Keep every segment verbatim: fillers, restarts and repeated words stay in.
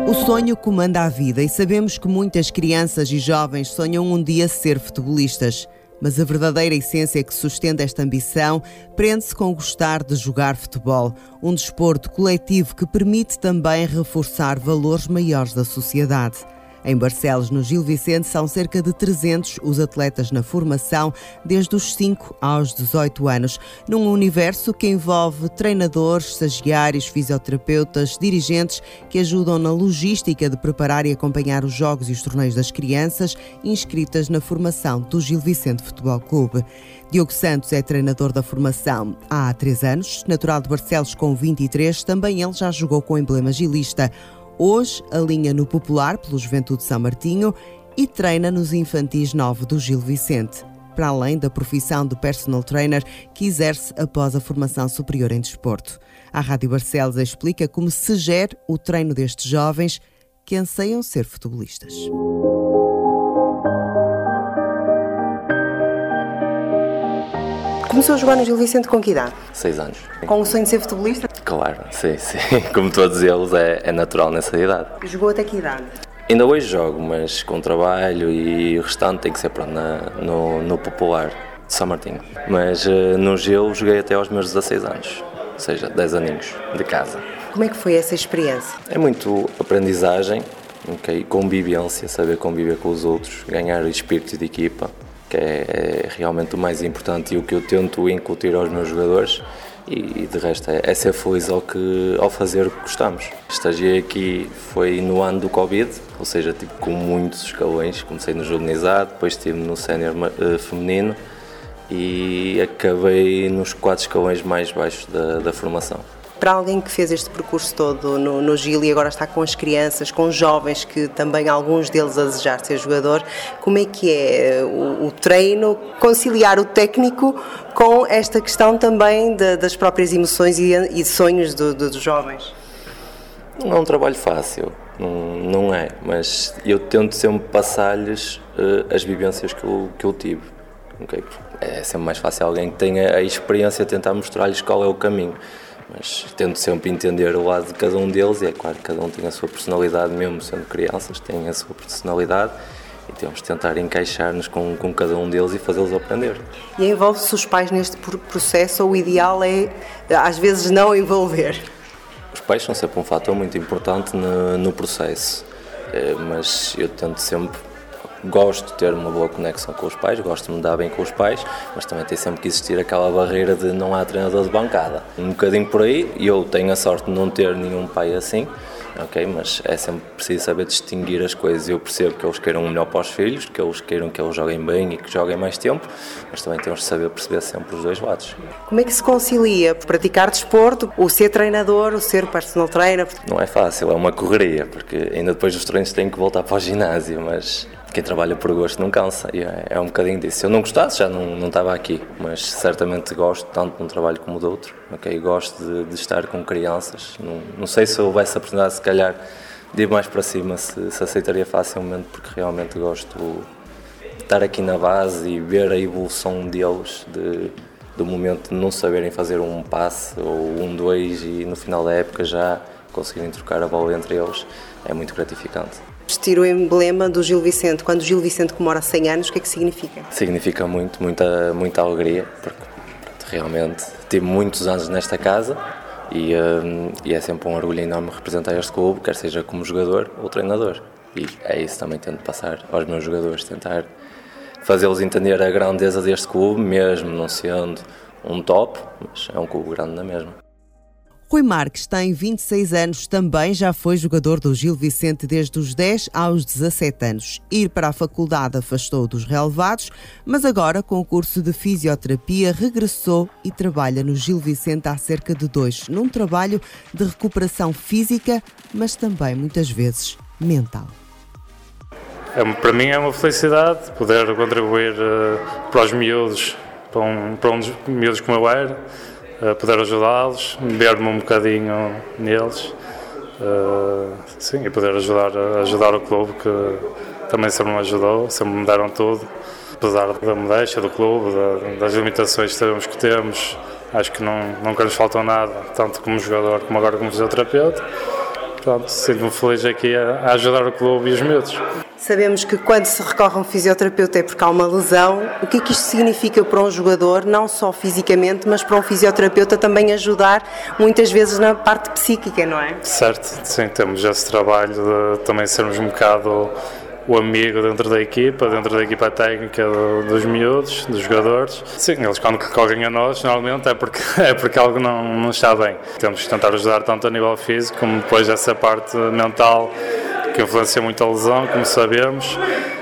O sonho comanda a vida e sabemos que muitas crianças e jovens sonham um dia ser futebolistas. Mas a verdadeira essência que sustenta esta ambição prende-se com o gostar de jogar futebol, um desporto coletivo que permite também reforçar valores maiores da sociedade. Em Barcelos, no Gil Vicente, são cerca de trezentos os atletas na formação, desde os cinco aos dezoito anos, num universo que envolve treinadores, estagiários, fisioterapeutas, dirigentes que ajudam na logística de preparar e acompanhar os jogos e os torneios das crianças inscritas na formação do Gil Vicente Futebol Clube. Diogo Santos é treinador da formação há três anos, natural de Barcelos com vinte e três, também ele já jogou com o emblema gilista. Hoje alinha no Popular pelo Juventude São Martinho e treina nos infantis nove do Gil Vicente, para além da profissão de personal trainer que exerce após a formação superior em desporto. A Rádio Barcelos explica como se gera o treino destes jovens que anseiam ser futebolistas. Começou a jogar no Gil Vicente com que idade? Seis anos. Com o sonho de ser futebolista? Claro, sim, sim. Como todos eles, é, é natural nessa idade. Jogou até que idade? Ainda hoje jogo, mas com trabalho e o restante tem que ser pronto, na, no, no Popular de São Martinho. Mas uh, no Gil joguei até aos meus dezasseis anos, ou seja, dez aninhos de casa. Como é que foi essa experiência? É muito aprendizagem, okay? Convivência, saber conviver com os outros, ganhar espírito de equipa, que é, é realmente o mais importante e o que eu tento incutir aos meus jogadores, e de resto é, é ser feliz ao, que, ao fazer o que gostamos. Estagiei aqui foi no ano do Covid, ou seja, tipo, com muitos escalões. Comecei no juvenilizado, depois estive no sénior uh, feminino e acabei nos quatro escalões mais baixos da, da formação. Para alguém que fez este percurso todo no, no Gil e agora está com as crianças, com os jovens, que também alguns deles a desejar ser jogador, como é que é o, o treino, conciliar o técnico com esta questão também de, das próprias emoções e, e sonhos do, do, dos jovens? Não é um trabalho fácil, não, não é, mas eu tento sempre passar-lhes uh, as vivências que eu, que eu tive. Okay? É sempre mais fácil alguém que tenha a experiência tentar mostrar-lhes qual é o caminho. Mas tento sempre entender o lado de cada um deles, e é claro que cada um tem a sua personalidade, mesmo sendo crianças, tem a sua personalidade, e temos de tentar encaixar-nos com, com cada um deles e fazê-los aprender. E envolve-se os pais neste processo, ou o ideal é, às vezes, não envolver? Os pais são sempre um fator muito importante no, no processo, é, mas eu tento sempre... Gosto de ter uma boa conexão com os pais, gosto de me dar bem com os pais, mas também tem sempre que existir aquela barreira de não há treinador de bancada. Um bocadinho por aí, e eu tenho a sorte de não ter nenhum pai assim, ok? Mas é sempre preciso saber distinguir as coisas. Eu percebo que eles queiram o melhor para os filhos, que eles queiram que eles joguem bem e que joguem mais tempo, mas também temos de saber perceber sempre os dois lados. Como é que se concilia praticar desporto, o ser treinador, o ser personal trainer? Não é fácil, é uma correria, porque ainda depois dos treinos têm que voltar para o ginásio, mas... Quem trabalha por gosto não cansa, e é, é um bocadinho disso. Se eu não gostasse, já não, não estava aqui, mas certamente gosto tanto de um trabalho como do outro. Okay? Gosto de, de estar com crianças. Não, não sei se eu houvesse a oportunidade, se calhar, de ir mais para cima, se, se aceitaria facilmente, porque realmente gosto de estar aqui na base e ver a evolução deles, de, do momento de não saberem fazer um passe ou um dois e no final da época já conseguirem trocar a bola entre eles. É muito gratificante. Vestir o emblema do Gil Vicente, quando o Gil Vicente comemora cem anos, o que é que significa? Significa muito, muita, muita alegria, porque realmente tive muitos anos nesta casa e, um, e é sempre um orgulho enorme representar este clube, quer seja como jogador ou treinador. E é isso também que tento passar aos meus jogadores, tentar fazê-los entender a grandeza deste clube, mesmo não sendo um top, mas é um clube grande na mesma. Rui Marques tem vinte e seis anos, também já foi jogador do Gil Vicente desde os dez aos dezassete anos. Ir para a faculdade afastou dos relevados, mas agora, com o curso de fisioterapia, regressou e trabalha no Gil Vicente há cerca de dois, num trabalho de recuperação física, mas também, muitas vezes, mental. É, para mim é uma felicidade poder contribuir uh, para os miúdos, para um, para um dos miúdos como eu era, Uh, poder ajudá-los, ver-me um bocadinho neles, uh, sim, e poder ajudar, ajudar o clube, que também sempre me ajudou, sempre me deram tudo, apesar da modéstia do clube, da, das limitações que sabemos que temos, acho que não, nunca nos faltou nada, tanto como jogador como agora como fisioterapeuta, pronto, sinto-me feliz aqui a, a ajudar o clube e os miúdos. Sabemos que quando se recorre a um fisioterapeuta é porque há uma lesão. O que é que isto significa para um jogador, não só fisicamente, mas para um fisioterapeuta também ajudar muitas vezes na parte psíquica, não é? Certo, sim, temos esse trabalho de também sermos um bocado o amigo dentro da equipa, dentro da equipa técnica do, dos miúdos, dos jogadores. Sim, eles quando recorrem a nós, normalmente é porque, é porque algo não, não está bem. Temos que tentar ajudar tanto a nível físico como depois essa parte mental que influencia muito a lesão, como sabemos.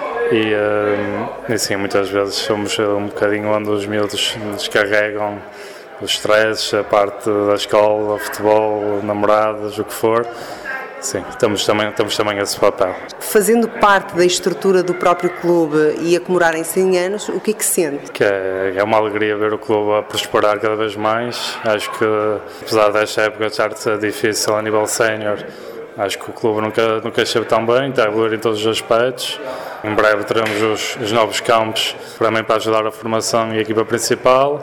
E, uh, e sim, muitas vezes somos um bocadinho onde os miúdos descarregam os stresses, a parte da escola, futebol, namoradas, o que for. Sim, temos também, temos também esse papel. Fazendo parte da estrutura do próprio clube e a comemorarem cem anos, o que é que sente? Que é, é uma alegria ver o clube a prosperar cada vez mais. Acho que, apesar desta época estar difícil a nível sénior, acho que o clube nunca, nunca esteve tão bem, está a evoluir em todos os aspectos. Em breve teremos os, os novos campos também para ajudar a formação e a equipa principal.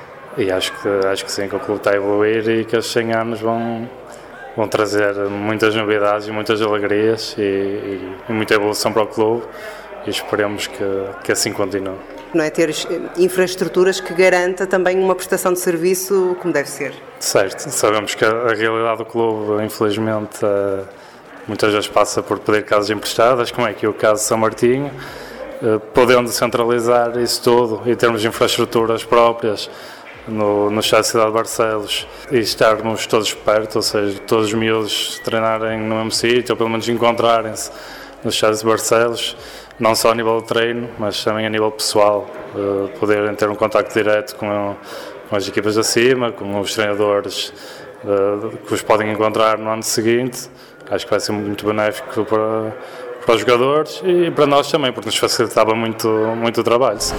E acho que, acho que sim, que o clube está a evoluir e que os cem anos vão... vão trazer muitas novidades e muitas alegrias e, e, e muita evolução para o clube e esperemos que, que assim continue. Não é ter infraestruturas que garanta também uma prestação de serviço como deve ser? Certo, sabemos que a, a realidade do clube, infelizmente, uh, muitas vezes passa por pedir casas emprestadas, como é aqui o caso de São Martinho, uh, podendo centralizar isso tudo em termos de infraestruturas próprias, no, no estádio Cidade de Barcelos e estarmos todos perto, ou seja, todos os miúdos treinarem no mesmo sítio, ou pelo menos encontrarem-se no estádio de Barcelos, não só a nível de treino, mas também a nível pessoal, uh, poderem ter um contacto direto com, com as equipas acima, com os treinadores uh, que os podem encontrar no ano seguinte. Acho que vai ser muito benéfico para, para os jogadores e para nós também, porque nos facilitava muito, muito o trabalho. Sim.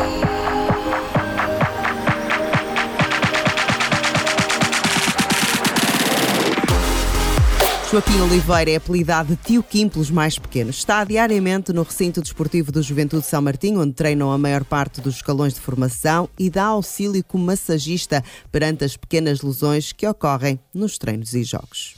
Joaquim Oliveira é apelidado de Tio Kim pelos mais pequenos. Está diariamente no recinto desportivo do Juventude São Martinho, onde treinam a maior parte dos escalões de formação e dá auxílio como massagista perante as pequenas lesões que ocorrem nos treinos e jogos.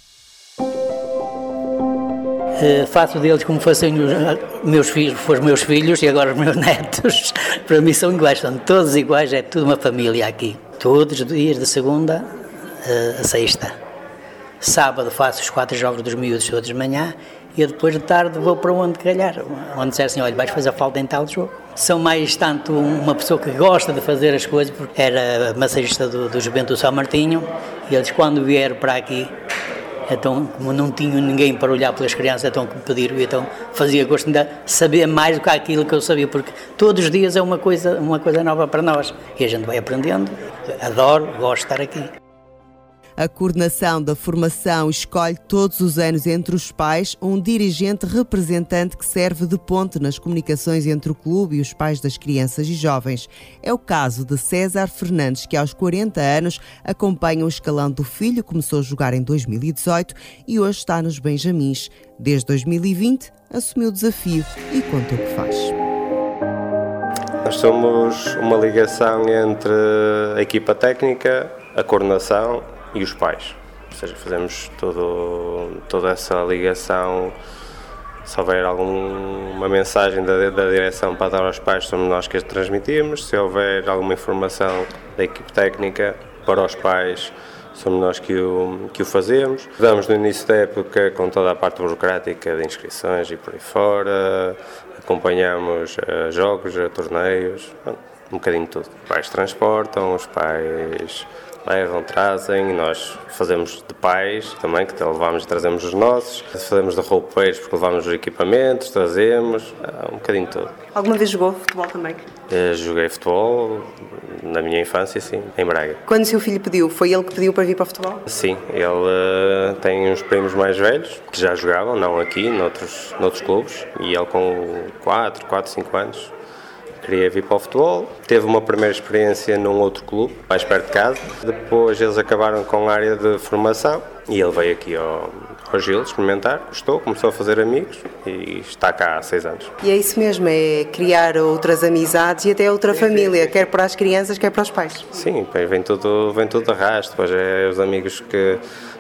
Uh, faço deles como fossem os meus filhos, foram meus filhos e agora os meus netos. Para mim são iguais, são todos iguais, é tudo uma família aqui. Todos os dias, de segunda uh, a sexta. Sábado faço os quatro jogos dos miúdos todos de manhã e depois de tarde vou para onde calhar, onde disser assim, olha, vais fazer falta em tal jogo. Sou mais tanto uma pessoa que gosta de fazer as coisas, porque era massagista do, do Juventude São Martinho e eles quando vieram para aqui, então como não tinham ninguém para olhar pelas crianças, então que me pediram, então fazia gosto de saber mais do que aquilo que eu sabia, porque todos os dias é uma coisa, uma coisa nova para nós e a gente vai aprendendo. Adoro, gosto de estar aqui. A coordenação da formação escolhe todos os anos entre os pais um dirigente representante que serve de ponte nas comunicações entre o clube e os pais das crianças e jovens. É o caso de César Fernandes, que aos quarenta anos acompanha o escalão do filho, começou a jogar em dois mil e dezoito e hoje está nos Benjamins. Desde dois mil e vinte assumiu o desafio e conta o que faz. Nós somos uma ligação entre a equipa técnica, a coordenação e os pais, ou seja, fazemos todo, toda essa ligação. Se houver alguma mensagem da, da direção para dar aos pais, somos nós que a transmitimos. Se houver alguma informação da equipe técnica para os pais, somos nós que o, que o fazemos. Damos no início da época com toda a parte burocrática de inscrições e por aí fora, acompanhamos uh, jogos, uh, torneios, um bocadinho de tudo. Os pais transportam, os pais levam, trazem, e nós fazemos de pais também, que levamos e trazemos os nossos, fazemos de roupeiros porque levamos os equipamentos, trazemos, um bocadinho de tudo. Alguma vez jogou futebol também? Eu joguei futebol na minha infância, sim, em Braga. Quando o seu filho pediu, foi ele que pediu para vir para o futebol? Sim, ele uh, tem uns primos mais velhos que já jogavam, não aqui, noutros, noutros clubes, e ele com quatro, quatro, cinco anos queria vir para o futebol. Teve uma primeira experiência num outro clube, mais perto de casa. Depois eles acabaram com a área de formação e ele veio aqui ao, ao Gil experimentar, gostou, começou a fazer amigos e está cá há seis anos. E é isso mesmo, é criar outras amizades e até outra família, quer para as crianças, quer para os pais. Sim, vem tudo, vem tudo de arrasto, depois é os amigos que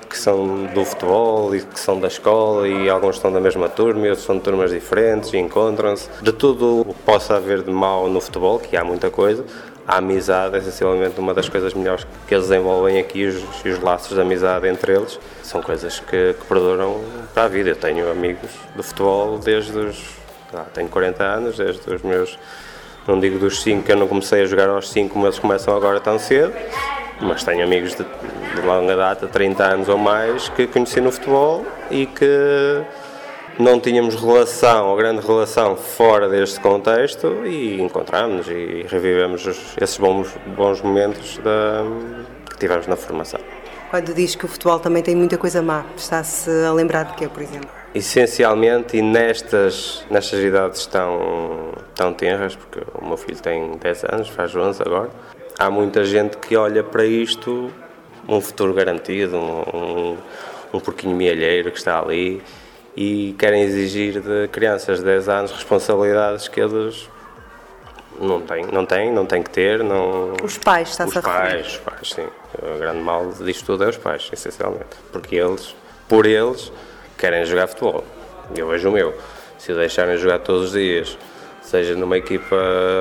que são do futebol e que são da escola, e alguns estão da mesma turma e outros são de turmas diferentes e encontram-se. De tudo o que possa haver de mau no futebol, que há muita coisa, a amizade é essencialmente uma das coisas melhores que eles desenvolvem aqui, os, os laços de amizade entre eles são coisas que, que perduram para a vida. Eu tenho amigos do futebol desde os... Ah, tenho quarenta anos, desde os meus... Não digo dos cinco, que eu não comecei a jogar aos cinco como eles começam agora tão cedo, mas tenho amigos de, de longa data, trinta anos ou mais, que conheci no futebol e que não tínhamos relação, ou grande relação, fora deste contexto, e encontramos e revivemos esses bons, bons momentos da, que tivemos na formação. Quando diz que o futebol também tem muita coisa má, está-se a lembrar de quê, por exemplo? Essencialmente, e nestas, nestas idades tão, tão tenras, porque o meu filho tem dez anos, faz onze agora, há muita gente que olha para isto, um futuro garantido, um, um, um porquinho mielheiro que está ali, e querem exigir de crianças de dez anos responsabilidades que eles não têm, não têm, não têm que ter. Não... Os pais, está-se a referir? Os pais, os pais, sim. O grande mal disto tudo é os pais, essencialmente, porque eles, por eles, querem jogar futebol. Eu vejo o meu. Se o deixarem jogar todos os dias, seja numa equipa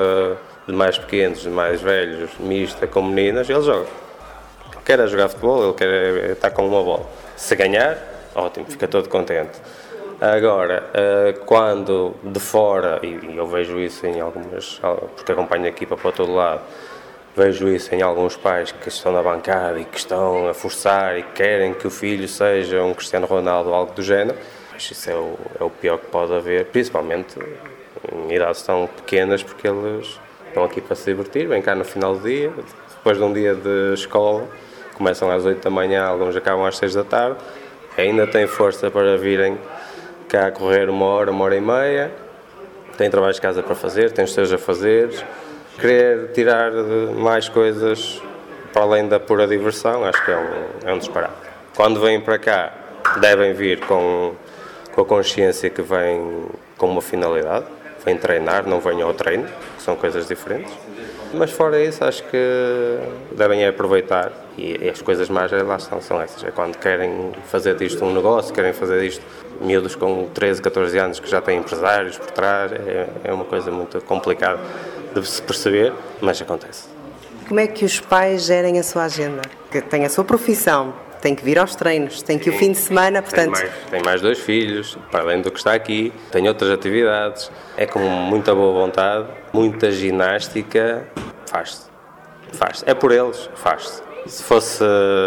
de mais pequenos, de mais velhos, mista, com meninas, ele joga. Ele quer é jogar futebol, ele quer estar com uma bola. Se ganhar, ótimo, fica todo contente. Agora, quando de fora, e eu vejo isso em algumas, porque acompanho a equipa para todo lado, vejo isso em alguns pais que estão na bancada e que estão a forçar e querem que o filho seja um Cristiano Ronaldo ou algo do género. Isso é o, é o pior que pode haver, principalmente em idades tão pequenas, porque eles estão aqui para se divertir, vêm cá no final do dia, depois de um dia de escola, começam às oito da manhã, alguns acabam às seis da tarde, ainda têm força para virem cá a correr uma hora, uma hora e meia, têm trabalhos de casa para fazer, têm os seus a fazer. Querer tirar mais coisas para além da pura diversão, acho que é um, é um disparate. Quando vêm para cá, devem vir com, com a consciência que vêm com uma finalidade, vêm treinar, não venham ao treino, que são coisas diferentes. Mas fora isso, acho que devem aproveitar, e, e as coisas mais lá estão, são essas. É quando querem fazer disto um negócio, querem fazer disto miúdos com treze, catorze anos que já têm empresários por trás, é, é uma coisa muito complicada de se perceber, mas acontece. Como é que os pais gerem a sua agenda? Que tem a sua profissão, tem que vir aos treinos, tem que ir o fim de semana, portanto... Tem mais, tem mais dois filhos, para além do que está aqui, tem outras atividades, é com muita boa vontade, muita ginástica, faz-se, faz-se. É por eles, faz-se. Se fosse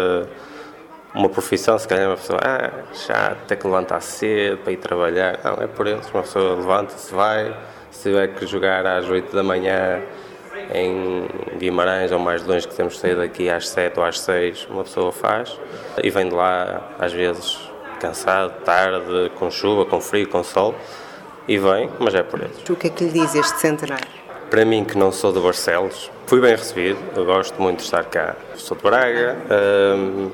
uma profissão, se calhar uma pessoa, ah, já tem que levantar cedo para ir trabalhar, não, é por eles, uma pessoa levanta-se, vai, se tiver que jogar às oito da manhã em Guimarães ou mais longe, que temos que sair daqui às sete ou às seis, uma pessoa faz e vem de lá às vezes cansado, tarde, com chuva, com frio, com sol, e vem, mas é por eles. O que é que lhe diz este centenário? Para mim, que não sou de Barcelos, fui bem recebido, eu gosto muito de estar cá. Sou de Braga, hum,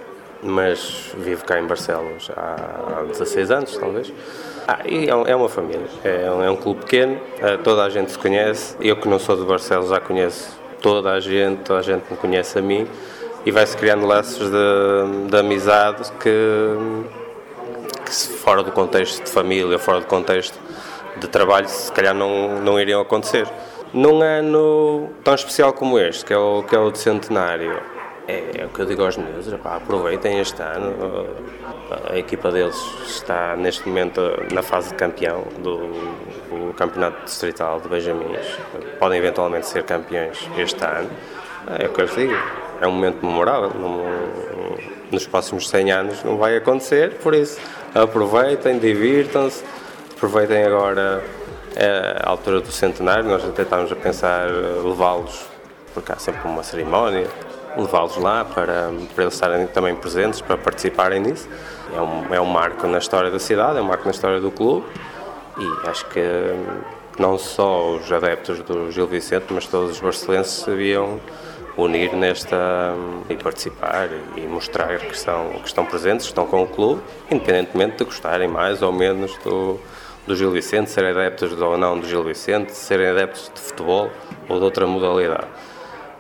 mas vivo cá em Barcelos há dezasseis anos, talvez. Ah, e é uma família, é um, é um clube pequeno, toda a gente se conhece, eu que não sou de Barcelos já conheço toda a gente, toda a gente me conhece a mim, e vai-se criando laços de, de amizade que, que fora do contexto de família, fora do contexto de trabalho, se calhar não, não iriam acontecer. Num ano tão especial como este, que é o, que é o de centenário, é, é o que eu digo aos meus, aproveitem este ano. A equipa deles está neste momento na fase de campeão do, do campeonato distrital de Benjamins. Podem eventualmente ser campeões este ano. É o que eu lhes digo, é um momento memorável. Não, nos próximos cem anos não vai acontecer, por isso aproveitem, divirtam-se, aproveitem agora a altura do centenário. Nós até estamos a pensar levá-los, porque há sempre uma cerimónia, levá-los lá para, para eles estarem também presentes, para participarem nisso. É um, é um marco na história da cidade, é um marco na história do clube, e acho que não só os adeptos do Gil Vicente, mas todos os barcelenses se deviam unir nesta e participar e mostrar que estão, que estão presentes, que estão com o clube, independentemente de gostarem mais ou menos do, do Gil Vicente, serem adeptos ou não do Gil Vicente, serem adeptos de futebol ou de outra modalidade.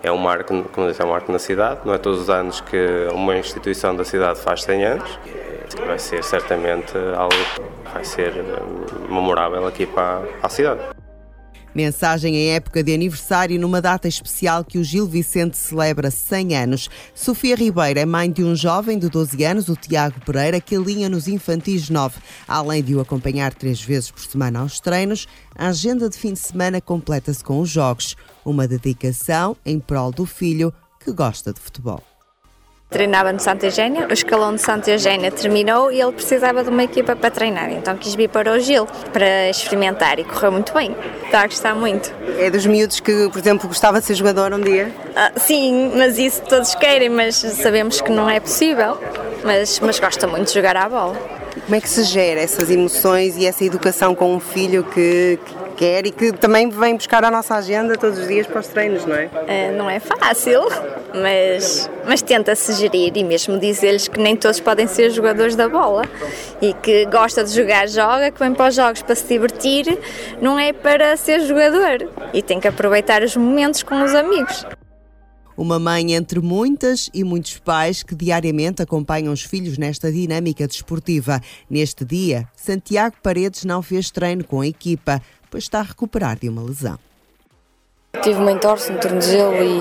é um marco, como disse, é um marco na cidade, não é todos os anos que uma instituição da cidade faz cem anos, vai ser certamente algo que vai ser memorável aqui para a cidade. Mensagem em época de aniversário numa data especial que o Gil Vicente celebra cem anos. Sofia Ribeiro é mãe de um jovem de doze anos, o Tiago Pereira, que alinha nos infantis nove. Além de o acompanhar três vezes por semana aos treinos, a agenda de fim de semana completa-se com os jogos. Uma dedicação em prol do filho que gosta de futebol. Treinava no Santa Eugénia, o escalão de Santa Eugénia terminou e ele precisava de uma equipa para treinar, então quis vir para o Gil para experimentar e correu muito bem, está a gostar muito. É dos miúdos que, por exemplo, gostava de ser jogador um dia? Ah, sim, mas isso todos querem, mas sabemos que não é possível, mas, mas gosta muito de jogar à bola. Como é que se gera essas emoções e essa educação com um filho que, que quer e que também vem buscar a nossa agenda todos os dias para os treinos, não é? Ah, não é fácil, mas, mas tenta-se gerir e mesmo dizer-lhes que nem todos podem ser jogadores da bola e que gosta de jogar, joga, que vem para os jogos para se divertir, não é para ser jogador e tem que aproveitar os momentos com os amigos. Uma mãe entre muitas e muitos pais que diariamente acompanham os filhos nesta dinâmica desportiva. Neste dia, Santiago Paredes não fez treino com a equipa, pois está a recuperar de uma lesão. Tive uma entorse no tornozelo e,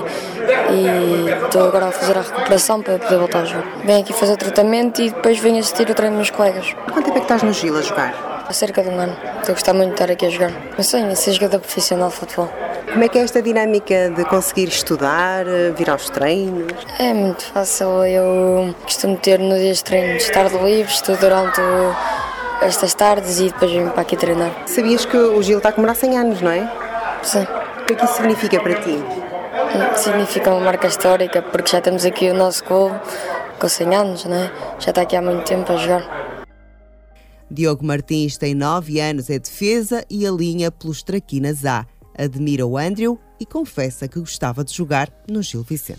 e estou agora a fazer a recuperação para poder voltar a jogar. Venho aqui fazer tratamento e depois venho assistir o treino dos meus colegas. Quanto tempo é que estás no Gil a jogar? Há cerca de um ano. Estou a gostar muito de estar aqui a jogar. Meu sonho é ser jogador profissional de futebol. Como é que é esta dinâmica de conseguir estudar, vir aos treinos? É muito fácil. Eu costumo ter no dia de treinos tarde livre, estudo durante o, estas tardes e depois venho para aqui treinar. Sabias que o Gil está a comemorar cem anos, não é? Sim. O que é que isso significa para ti? Significa uma marca histórica, porque já temos aqui o nosso clube com cem anos, não é? Já está aqui há muito tempo a jogar. Diogo Martins tem nove anos, é defesa e alinha pelos Traquinas A. Admira o Andrew e confessa que gostava de jogar no Gil Vicente.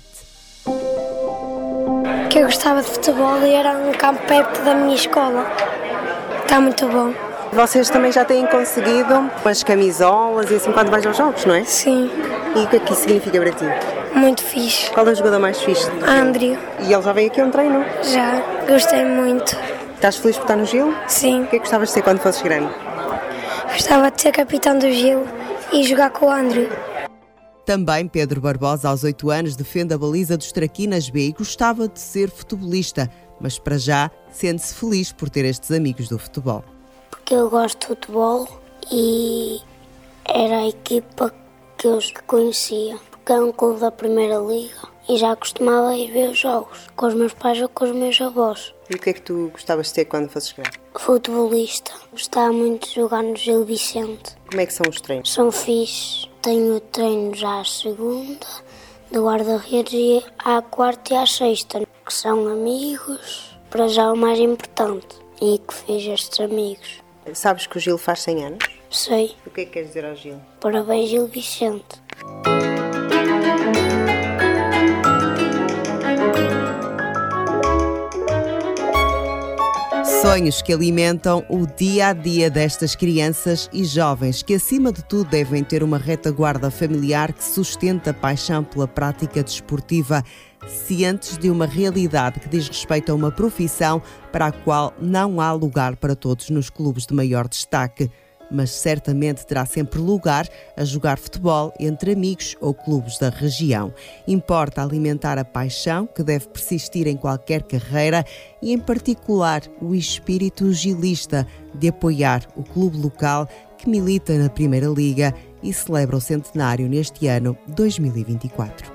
Que eu gostava de futebol e era um campo perto da minha escola. Está muito bom. Vocês também já têm conseguido as camisolas e assim quando vais aos jogos, não é? Sim. E o que é que isso significa para ti? Muito fixe. Qual é o jogador mais fixe? Andrew. E ele já veio aqui a um treino? Já. Gostei muito. Estás feliz por estar no Gil? Sim. O que é que gostavas de ser quando fosses grande? Gostava de ser capitão do Gil e jogar com o Andrew. Também Pedro Barbosa, aos oito anos, defende a baliza dos Traquinas B e gostava de ser futebolista, mas para já sente-se feliz por ter estes amigos do futebol. Porque eu gosto de futebol e era a equipa que eu conhecia, porque é um clube da Primeira Liga e já costumava ir ver os jogos com os meus pais ou com os meus avós. E o que é que tu gostavas de ser quando fosses grande? Futebolista. Gostava muito de jogar no Gil Vicente. Como é que são os treinos? São fixes. Tenho treino já à segunda, do guarda-redes e à quarta e à sexta, que são amigos, para já o mais importante, e que fez estes amigos. Sabes que o Gil faz cem anos? Sei. O que é que queres dizer ao Gil? Parabéns, Gil Vicente. Sonhos que alimentam o dia-a-dia destas crianças e jovens que, acima de tudo, devem ter uma retaguarda familiar que sustenta a paixão pela prática desportiva, cientes de uma realidade que diz respeito a uma profissão para a qual não há lugar para todos nos clubes de maior destaque, mas certamente terá sempre lugar a jogar futebol entre amigos ou clubes da região. Importa alimentar a paixão que deve persistir em qualquer carreira e, em particular, o espírito gilista de apoiar o clube local que milita na Primeira Liga e celebra o centenário neste ano dois mil e vinte e quatro.